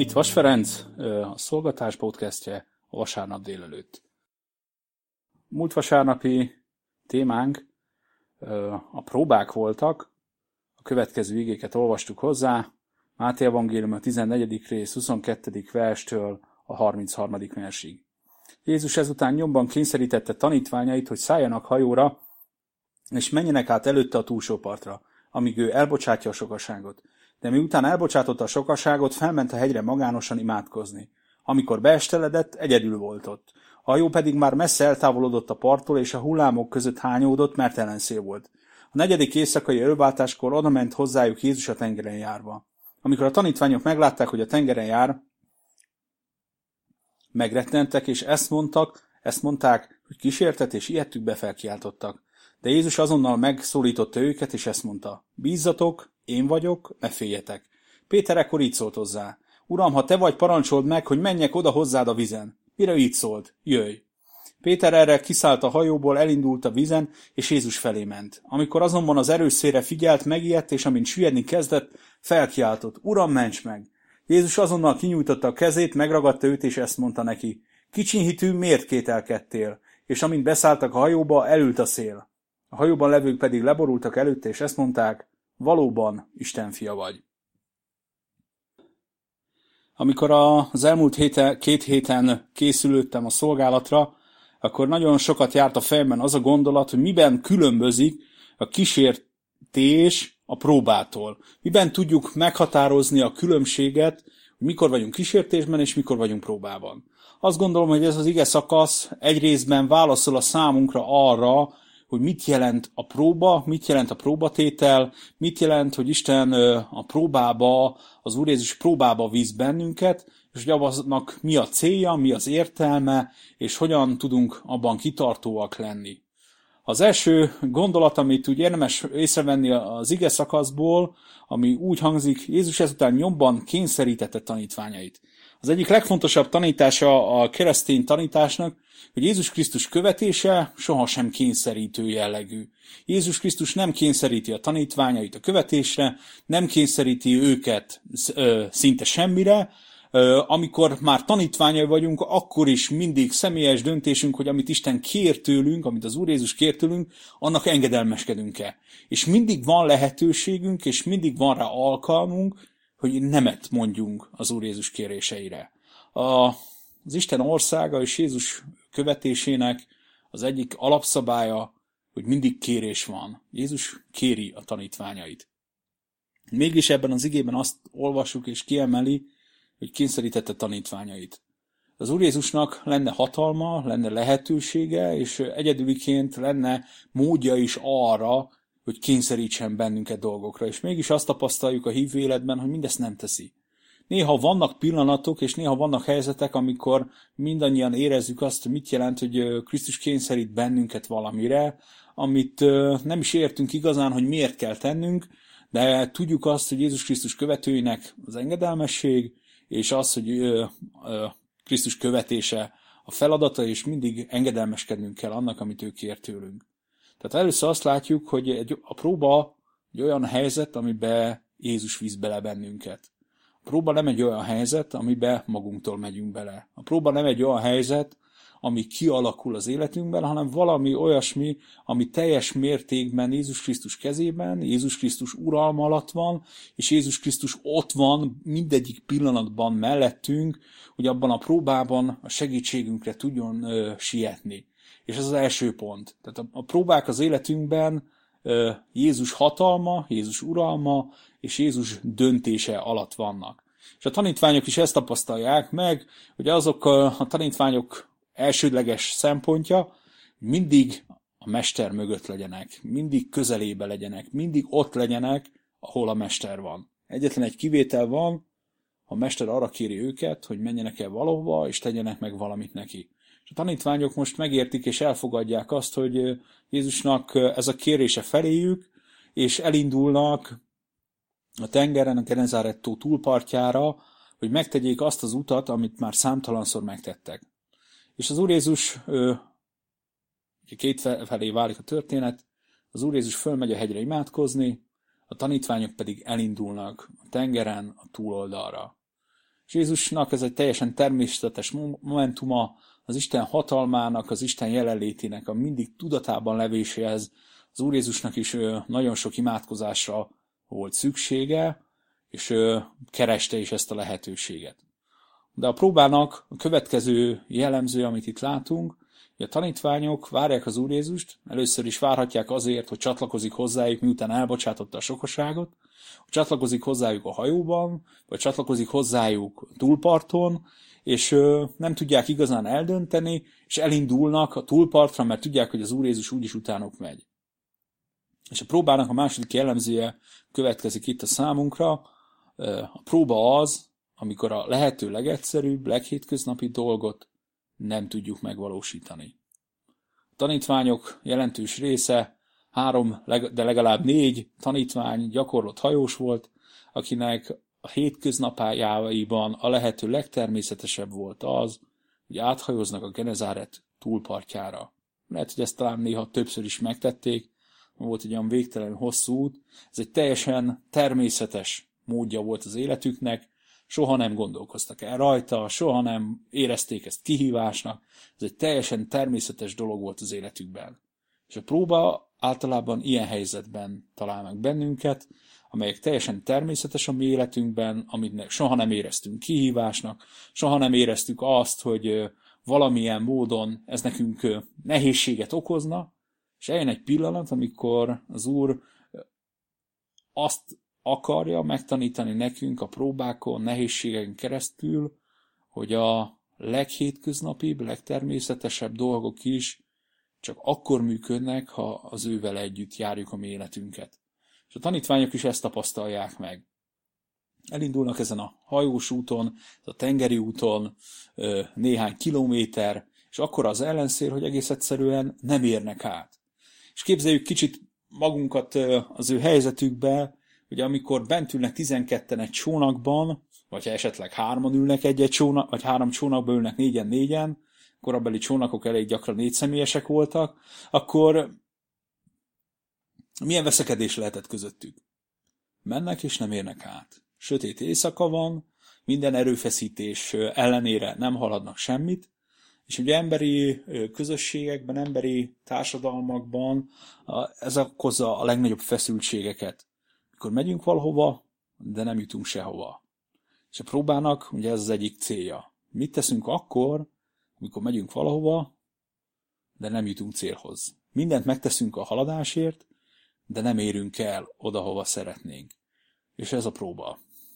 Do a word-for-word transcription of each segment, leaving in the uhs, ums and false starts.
Itt Vas Ferenc, a Szolgatás podcastje a vasárnap délelőtt. Múlt vasárnapi témánk a próbák voltak, a következő igéket olvastuk hozzá, Máté evangélium a tizennegyedik rész huszonkettedik verstől a harmincharmadik versig. Jézus ezután nyomban kényszerítette tanítványait, hogy szálljanak hajóra, és menjenek át előtte a túlsó partra, amíg ő elbocsátja a sokaságot. De miután elbocsátotta a sokaságot, felment a hegyre magánosan imádkozni. Amikor beesteledett, egyedül volt ott. A hajó pedig már messze eltávolodott a parttól, és a hullámok között hányódott, mert ellenszél volt. A negyedik éjszakai ölváltáskor odament hozzájuk Jézus a tengeren járva. Amikor a tanítványok meglátták, hogy a tengeren jár, megrettentek, és ezt mondtak, ezt mondták, hogy kísértet, és ijedtükbe felkiáltottak. De Jézus azonnal megszólította őket, és ezt mondta: bízzatok, én vagyok, ne féljetek. Péter ekkor így szólt hozzá: Uram, ha te vagy, parancsold meg, hogy menjek oda hozzád a vizen. Mire így szólt: jöjj. Péter erre kiszállt a hajóból, elindult a vizen, és Jézus felé ment. Amikor azonban az erős szélre figyelt, megijedt, és amint süllyedni kezdett, felkiáltott: Uram, ments meg! Jézus azonnal kinyújtotta a kezét, megragadta őt, és ezt mondta neki: Kicsi hitű, miért kételkedtél? És amint beszálltak a hajóba, elült a szél. A hajóban levők pedig leborultak előtte, és ezt mondták: valóban Isten fia vagy. Amikor az elmúlt héten, két héten készülődtem a szolgálatra, akkor nagyon sokat járt a fejemben az a gondolat, hogy miben különbözik a kísértés a próbától. Miben tudjuk meghatározni a különbséget, hogy mikor vagyunk kísértésben és mikor vagyunk próbában. Azt gondolom, hogy ez az ige szakasz egy részben válaszol a számunkra arra, hogy mit jelent a próba, mit jelent a próbatétel, mit jelent, hogy Isten a próbába, az Úr Jézus próbába víz bennünket, és hogy abnak mi a célja, mi az értelme, és hogyan tudunk abban kitartóak lenni. Az első gondolat, amit úgy érdemes észrevenni az ige szakaszból, ami úgy hangzik: Jézus ezután nyomban kényszerítette tanítványait. Az egyik legfontosabb tanítása a keresztény tanításnak, hogy Jézus Krisztus követése sohasem kényszerítő jellegű. Jézus Krisztus nem kényszeríti a tanítványait a követésre, nem kényszeríti őket ö, szinte semmire. Ö, amikor már tanítványai vagyunk, akkor is mindig személyes döntésünk, hogy amit Isten kér tőlünk, amit az Úr Jézus kér tőlünk, annak engedelmeskedünk-e. És mindig van lehetőségünk, és mindig van rá alkalmunk, hogy nemet mondjunk az Úr Jézus kéréseire. A, az Isten országa és Jézus követésének az egyik alapszabálya, hogy mindig kérés van. Jézus kéri a tanítványait. Mégis ebben az igében azt olvassuk és kiemeli, hogy kényszerítette tanítványait. Az Úr Jézusnak lenne hatalma, lenne lehetősége, és egyedüliként lenne módja is arra, hogy kényszerítsen bennünket dolgokra. És mégis azt tapasztaljuk a hívő életben, hogy mindezt nem teszi. Néha vannak pillanatok, és néha vannak helyzetek, amikor mindannyian érezzük azt, hogy mit jelent, hogy Krisztus kényszerít bennünket valamire, amit nem is értünk igazán, hogy miért kell tennünk, de tudjuk azt, hogy Jézus Krisztus követőinek az engedelmesség, és az, hogy Krisztus követése a feladata, és mindig engedelmeskednünk kell annak, amit ő kér tőlünk. Tehát először azt látjuk, hogy egy, a próba egy olyan helyzet, amiben Jézus visz bele bennünket. A próba nem egy olyan helyzet, amiben magunktól megyünk bele. A próba nem egy olyan helyzet, ami kialakul az életünkben, hanem valami olyasmi, ami teljes mértékben Jézus Krisztus kezében, Jézus Krisztus uralma alatt van, és Jézus Krisztus ott van mindegyik pillanatban mellettünk, hogy abban a próbában a segítségünkre tudjon ö, sietni. És ez az első pont. Tehát a, a próbák az életünkben ö, Jézus hatalma, Jézus uralma és Jézus döntése alatt vannak. És a tanítványok is ezt tapasztalják meg, hogy azok a, a tanítványok elsődleges szempontja, mindig a mester mögött legyenek, mindig közelébe legyenek, mindig ott legyenek, ahol a mester van. Egyetlen egy kivétel van, a mester arra kéri őket, hogy menjenek el valahova, és tegyenek meg valamit neki. És a tanítványok most megértik és elfogadják azt, hogy Jézusnak ez a kérése feléjük, és elindulnak a tengeren, a Genezárett tó túlpartjára, hogy megtegyék azt az utat, amit már számtalanszor megtettek. És az Úr Jézus, két felé válik a történet, az Úr Jézus fölmegy a hegyre imádkozni, a tanítványok pedig elindulnak a tengeren a túloldalra. És Jézusnak ez egy teljesen természetes momentuma, az Isten hatalmának, az Isten jelenlétének a mindig tudatában levéséhez. Az Úr Jézusnak is nagyon sok imádkozásra volt szüksége, és kereste is ezt a lehetőséget. De a próbának a következő jellemző, amit itt látunk, hogy a tanítványok várják az Úr Jézust, először is várhatják azért, hogy csatlakozik hozzájuk, miután elbocsátotta a sokaságot, hogy csatlakozik hozzájuk a hajóban, vagy csatlakozik hozzájuk túlparton, és ö, nem tudják igazán eldönteni, és elindulnak a túlpartra, mert tudják, hogy az Úr Jézus úgyis utánuk megy. És a próbának a második jellemzője következik itt a számunkra. A próba az, amikor a lehető legegyszerűbb, leghétköznapi dolgot nem tudjuk megvalósítani. A tanítványok jelentős része, három, de legalább négy tanítvány gyakorlott hajós volt, akinek a hétköznapjaiban a lehető legtermészetesebb volt az, hogy áthajóznak a Genezáret túlpartjára. Lehet, hogy ezt talán néha többször is megtették, volt egy olyan végtelenül hosszú út. Ez egy teljesen természetes módja volt az életüknek, soha nem gondolkoztak el rajta, soha nem érezték ezt kihívásnak, ez egy teljesen természetes dolog volt az életükben. És a próba általában ilyen helyzetben talál meg bennünket, amelyek teljesen természetes a mi életünkben, amit soha nem éreztünk kihívásnak, soha nem éreztük azt, hogy valamilyen módon ez nekünk nehézséget okozna, és eljön egy pillanat, amikor az Úr azt akarja megtanítani nekünk a próbákon, nehézségeken keresztül, hogy a leghétköznapibb, legtermészetesebb dolgok is csak akkor működnek, ha az ővel együtt járjuk a mi életünket. És a tanítványok is ezt tapasztalják meg. Elindulnak ezen a hajós úton, a tengeri úton néhány kilométer, és akkor az ellenszél, hogy egész egyszerűen nem érnek át. És képzeljük kicsit magunkat az ő helyzetükbe, hogy amikor bent ülnek tizenketten egy csónakban, vagy ha esetleg hárman ülnek egy-egy csónak, vagy három csónakban ülnek négyen-négyen, korabeli csónakok elég gyakran négyszemélyesek voltak, akkor milyen veszekedés lehetett közöttük? Mennek és nem érnek át. Sötét éjszaka van, minden erőfeszítés ellenére nem haladnak semmit, és ugye emberi közösségekben, emberi társadalmakban ez okozza a legnagyobb feszültségeket. Mikor megyünk valahova, de nem jutunk sehova. És a próbának ugye ez az egyik célja. Mit teszünk akkor, amikor megyünk valahova, de nem jutunk célhoz? Mindent megteszünk a haladásért, de nem érünk el oda, hova szeretnénk. És ez a próba.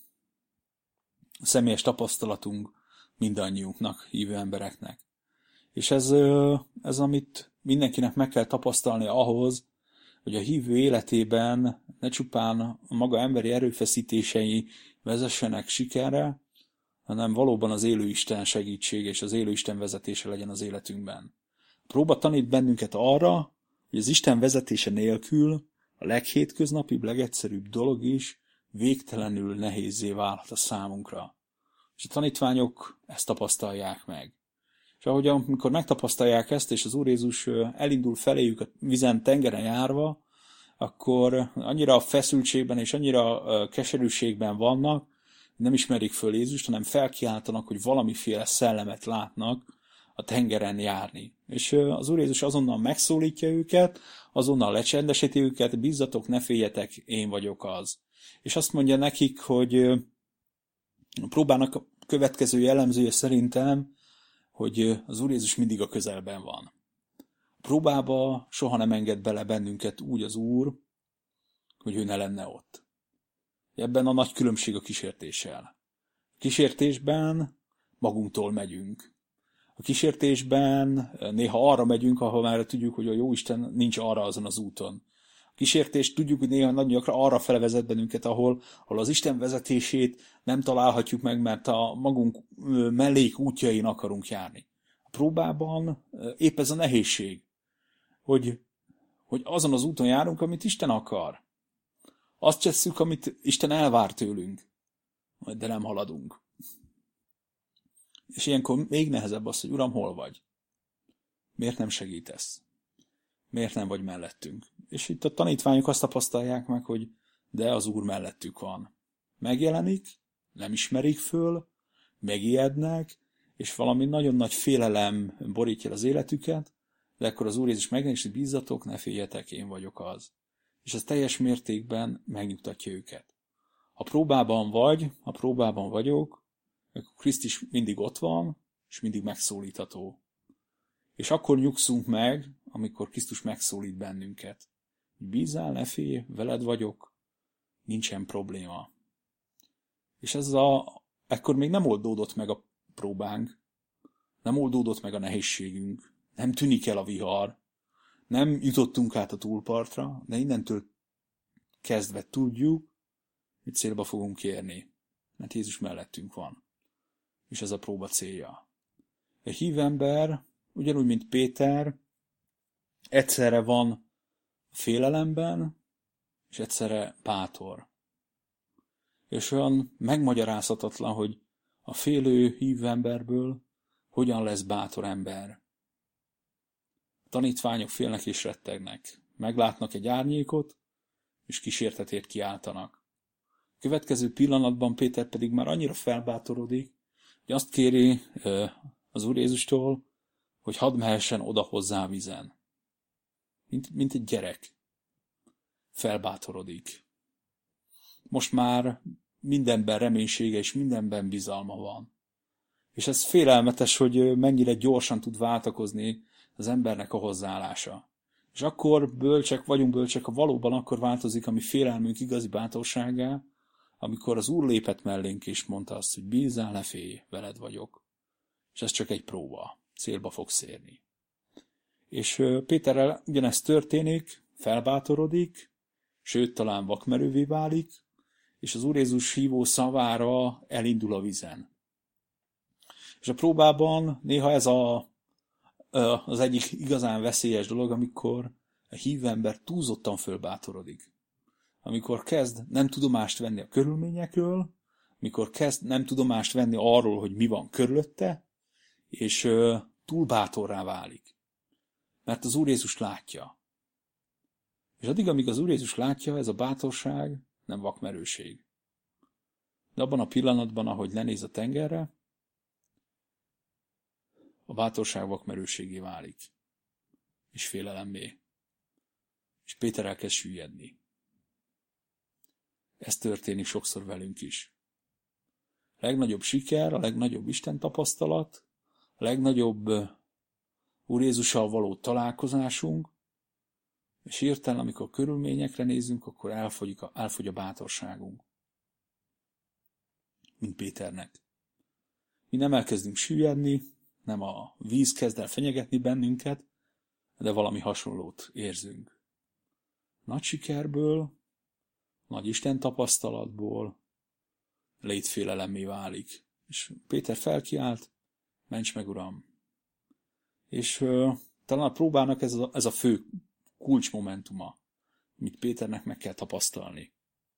A személyes tapasztalatunk mindannyiunknak, hívő embereknek. És ez, ez, amit mindenkinek meg kell tapasztalni ahhoz, hogy a hívő életében ne csupán a maga emberi erőfeszítései vezessenek sikerre, hanem valóban az élő Isten segítség és az élő Isten vezetése legyen az életünkben. A próba tanít bennünket arra, hogy az Isten vezetése nélkül a leghétköznapibb, legegyszerűbb dolog is végtelenül nehézzé válhat a számunkra. És a tanítványok ezt tapasztalják meg. És ahogy amikor megtapasztalják ezt, és az Úr Jézus elindul feléjük a vizen, tengeren járva, akkor annyira a feszültségben és annyira a keserűségben vannak, nem ismerik föl Jézust, hanem felkiáltanak, hogy valamiféle szellemet látnak a tengeren járni. És az Úr Jézus azonnal megszólítja őket, azonnal lecsendesíti őket, bízzatok, ne féljetek, én vagyok az. És azt mondja nekik, hogy a próbának a következő jellemzője szerintem, hogy az Úr Jézus mindig a közelben van. A próbába soha nem enged bele bennünket úgy az Úr, hogy ő ne lenne ott. Ebben a nagy különbség a kísértéssel. A kísértésben magunktól megyünk. A kísértésben néha arra megyünk, ahol már tudjuk, hogy a Jóisten nincs arra azon az úton. A kísértés tudjuk, hogy néha nagyon gyakran arra fele vezet bennünket, ahol, ahol az Isten vezetését nem találhatjuk meg, mert a magunk mellék útjain akarunk járni. A próbában épp ez a nehézség, hogy, hogy azon az úton járunk, amit Isten akar. Azt tesszük, amit Isten elvár tőlünk, de nem haladunk. És ilyenkor még nehezebb az, hogy Uram, hol vagy? Miért nem segítesz? Miért nem vagy mellettünk? És itt a tanítványok azt tapasztalják meg, hogy de az Úr mellettük van. Megjelenik, nem ismerik föl, megijednek, és valami nagyon nagy félelem borítja az életüket, de akkor az Úr Jézus megjelenik, hogy bízzatok, ne féljetek, én vagyok az. És ez teljes mértékben megnyugtatja őket. Ha próbában vagy, ha próbában vagyok, akkor Krisztus mindig ott van, és mindig megszólítható. És akkor nyugszunk meg, amikor Krisztus megszólít bennünket. Bízzál, ne félj, veled vagyok, nincsen probléma. És ez a, ekkor még nem oldódott meg a próbánk, nem oldódott meg a nehézségünk, nem tűnik el a vihar, nem jutottunk át a túlpartra, de innentől kezdve tudjuk, hogy célba fogunk érni, mert Jézus mellettünk van. És ez a próba célja. A hívember, ugyanúgy, mint Péter, egyszerre van félelemben, és egyszerre bátor. És olyan megmagyarázhatatlan, hogy a félő hívemberből hogyan lesz bátor ember. A tanítványok félnek és rettegnek. Meglátnak egy árnyékot, és kísértetért kiáltanak. A következő pillanatban Péter pedig már annyira felbátorodik, hogy azt kéri az Úr Jézustól, hogy hadd mehessen oda hozzá vízen. Mint, mint egy gyerek. Felbátorodik. Most már mindenben reménysége és mindenben bizalma van. És ez félelmetes, hogy mennyire gyorsan tud váltakozni az embernek a hozzáállása. És akkor bölcsek vagyunk bölcsek, ha valóban akkor változik a mi félelmünk igazi bátorságá, amikor az Úr lépett mellénk és mondta azt, hogy bízzál, ne félj, veled vagyok. És ez csak egy próba, célba fogsz érni. És Péterrel ugyanezt történik, felbátorodik, sőt talán vakmerővé válik, és az Úr Jézus hívó szavára elindul a vízen. És a próbában néha ez a, az egyik igazán veszélyes dolog, amikor a hívő ember túlzottan fölbátorodik. Amikor kezd nem tudomást venni a körülményekről, amikor kezd nem tudomást venni arról, hogy mi van körülötte, és túl bátorrá válik. Mert az Úr Jézus látja. És addig, amíg az Úr Jézus látja, ez a bátorság nem vakmerőség. De abban a pillanatban, ahogy lenéz a tengerre, a bátorság vakmerőségé válik. És félelemmé. És Péter elkezd süllyedni. Ez történik sokszor velünk is. A legnagyobb siker, a legnagyobb Isten tapasztalat, a legnagyobb Úr Jézussal való találkozásunk, és hirtelen, amikor körülményekre nézünk, akkor elfogy a, elfogy a bátorságunk. Mint Péternek. Mi nem elkezdünk süllyedni, nem a víz kezd el fenyegetni bennünket, de valami hasonlót érzünk. Nagy sikerből, nagy Isten tapasztalatból létfélelemmé válik. És Péter felkiált, ments meg, Uram! És uh, talán a próbának ez a, ez a fő kulcsmomentuma, amit Péternek meg kell tapasztalni.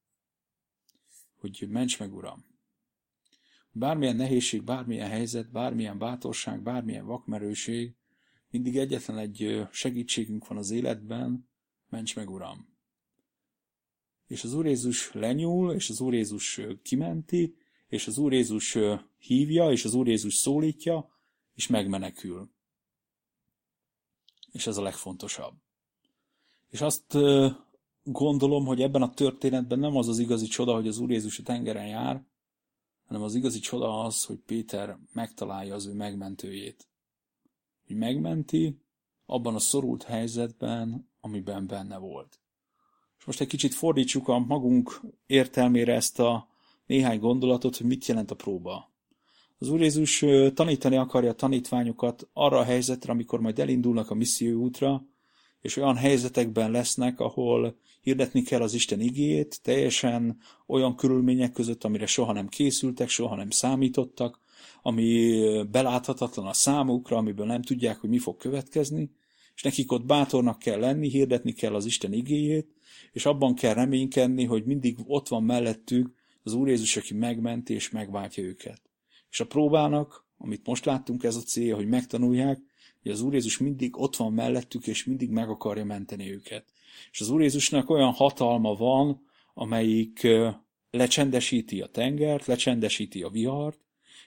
Hogy ments meg, Uram! Bármilyen nehézség, bármilyen helyzet, bármilyen bátorság, bármilyen vakmerőség, mindig egyetlen egy segítségünk van az életben, ments meg, Uram! És az Úr Jézus lenyúl, és az Úr Jézus kimenti, és az Úr Jézus hívja, és az Úr Jézus szólítja, és megmenekül. És ez a legfontosabb. És azt gondolom, hogy ebben a történetben nem az az igazi csoda, hogy az Úr Jézus a tengeren jár, hanem az igazi csoda az, hogy Péter megtalálja az ő megmentőjét. Hogy megmenti abban a szorult helyzetben, amiben benne volt. És most egy kicsit fordítsuk a magunk értelmére ezt a néhány gondolatot, hogy mit jelent a próba. Az Úr Jézus tanítani akarja a tanítványokat arra a helyzetre, amikor majd elindulnak a misszió útra, és olyan helyzetekben lesznek, ahol hirdetni kell az Isten igéjét, teljesen olyan körülmények között, amire soha nem készültek, soha nem számítottak, ami beláthatatlan a számukra, amiből nem tudják, hogy mi fog következni, és nekik ott bátornak kell lenni, hirdetni kell az Isten igéjét, és abban kell reménykedni, hogy mindig ott van mellettük az Úr Jézus, aki megmenti és megváltja őket. És a próbának, amit most láttunk, ez a célja, hogy megtanulják, hogy az Úr Jézus mindig ott van mellettük, és mindig meg akarja menteni őket. És az Úr Jézusnak olyan hatalma van, amelyik lecsendesíti a tengert, lecsendesíti a vihart,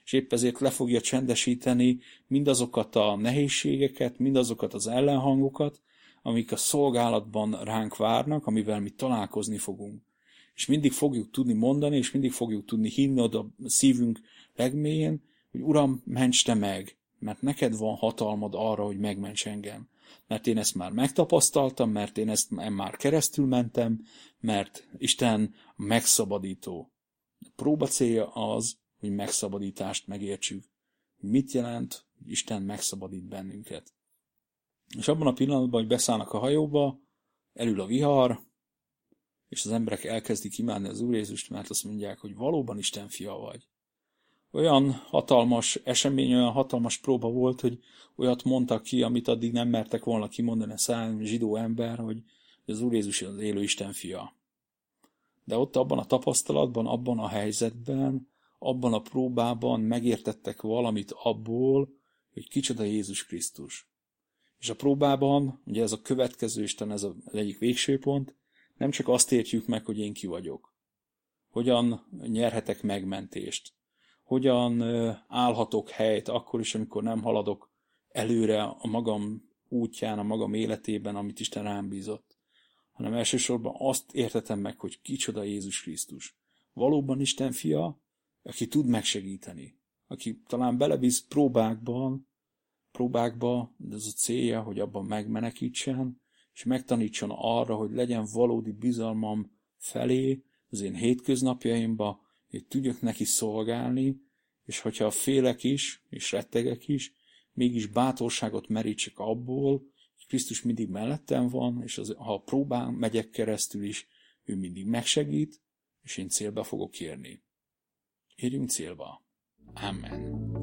és épp ezért le fogja csendesíteni mindazokat a nehézségeket, mindazokat az ellenhangokat, amik a szolgálatban ránk várnak, amivel mi találkozni fogunk. És mindig fogjuk tudni mondani, és mindig fogjuk tudni hinni oda a szívünk legmélyén, hogy Uram, ments te meg, mert neked van hatalmad arra, hogy megments engem. Mert én ezt már megtapasztaltam, mert én ezt már keresztül mentem, mert Isten megszabadító. A próba célja az, hogy megszabadítást megértsük. Mit jelent, hogy Isten megszabadít bennünket. És abban a pillanatban, hogy beszállnak a hajóba, elül a vihar, és az emberek elkezdik imádni az Úr Jézust, mert azt mondják, hogy valóban Isten fia vagy. Olyan hatalmas esemény, olyan hatalmas próba volt, hogy olyat mondtak ki, amit addig nem mertek volna kimondani a szám zsidó ember, hogy az Úr Jézus az élő Isten fia. De ott abban a tapasztalatban, abban a helyzetben, abban a próbában megértettek valamit abból, hogy kicsoda Jézus Krisztus. És a próbában, ugye ez a következő Isten, ez az egyik végső pont, nem csak azt értjük meg, hogy én ki vagyok. Hogyan nyerhetek megmentést. Hogyan állhatok helyt akkor is, amikor nem haladok előre a magam útján, a magam életében, amit Isten rám bízott. Hanem elsősorban azt értetem meg, hogy kicsoda Jézus Krisztus. Valóban Isten fia, aki tud megsegíteni. Aki talán belevisz próbákban, próbákba, de az a célja, hogy abban megmenekítsen, és megtanítson arra, hogy legyen valódi bizalmam felé az én hétköznapjaimba, hogy tudjak neki szolgálni, és hogyha félek is, és rettegek is, mégis bátorságot merítsek abból, hogy Krisztus mindig mellettem van, és az, ha a próbán megyek keresztül is, ő mindig megsegít, és én célba fogok érni. Érjünk célba. Amen.